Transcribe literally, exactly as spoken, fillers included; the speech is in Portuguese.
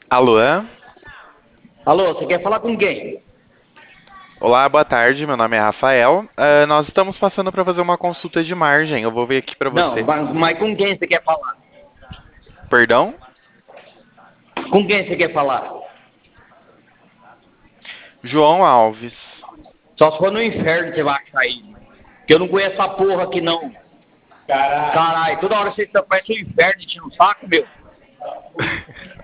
Alô? Alô, você quer falar com quem? Olá, boa tarde. Meu nome é Rafael. Ah, nós estamos passando para fazer uma consulta de margem. Eu vou ver aqui para Não, você. mas, mas com quem você quer falar? Perdão? Com quem você quer falar? João Alves. Só se for no inferno você vai achar ele. Porque eu não conheço essa porra aqui não. Caralho, toda hora você parece um inferno enchendo um saco, meu.